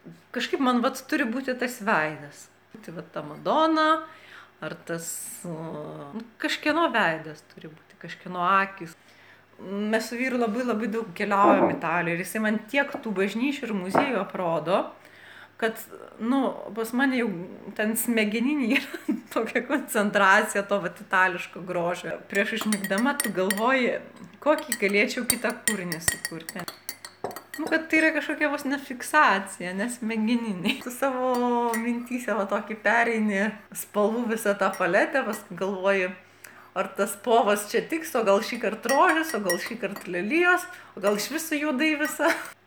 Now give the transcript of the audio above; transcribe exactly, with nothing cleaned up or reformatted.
kažkaip man vat turi būti tas veidas. Tai vat ta Madona, ar tas nu, kažkieno veidas turi būti, kažkieno akis. Mes su vyru labai labai daug keliaujam Italijoje ir jisai man tiek tų bažnyčių ir muziejų aprodo, kad, nu, pas mane jau ten smegeninė yra tokia koncentracija to vat itališko grožio. Prieš užmigdama tu galvoji, kokį galėčiau kitą kūrinį sukurti. Nu, kad tai yra kažkokia vos ne fiksacija, nes smegeninė. Tu savo mintyse va tokį pereini spalvų visą tą paletę, paskui galvoji, ar tas povas čia tiks, o gal šį kartą rožės, o gal šį kartą lelijos, o gal iš viso juodai visa.